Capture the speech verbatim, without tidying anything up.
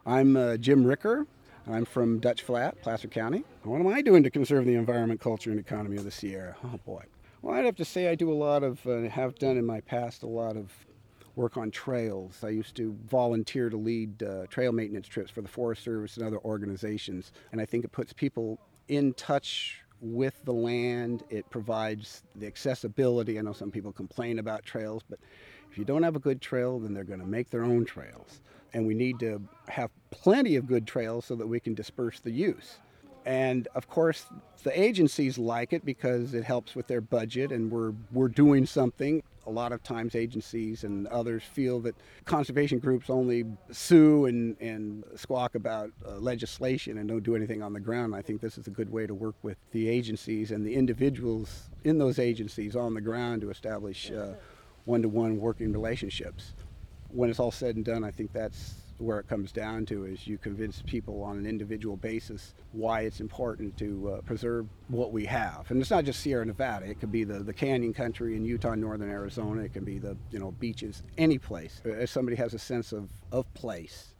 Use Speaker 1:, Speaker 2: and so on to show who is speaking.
Speaker 1: I'm uh, Jim Ricker. I'm from Dutch Flat, Placer County. What am I doing to conserve the environment, culture, and economy of the Sierra? Oh, boy. Well, I'd have to say I do a lot of, uh, have done in my past, a lot of work on trails. I used to volunteer to lead uh, trail maintenance trips for the Forest Service and other organizations, and I think it puts people in touch with the land. It provides the accessibility. I know some people complain about trails, but if you don't have a good trail, then they're going to make their own trails. And we need to have plenty of good trails so that we can disperse the use. And of course, the agencies like it because it helps with their budget and we're we're doing something. A lot of times agencies and others feel that conservation groups only sue and, and squawk about uh, legislation and don't do anything on the ground. I think this is a good way to work with the agencies and the individuals in those agencies on the ground to establish uh, one-to-one working relationships. When it's all said and done, I think that's where it comes down to, is you convince people on an individual basis why it's important to uh, preserve what we have. And it's not just Sierra Nevada. It could be the, the canyon country in Utah, northern Arizona. It can be the you know beaches, any place. If somebody has a sense of, of place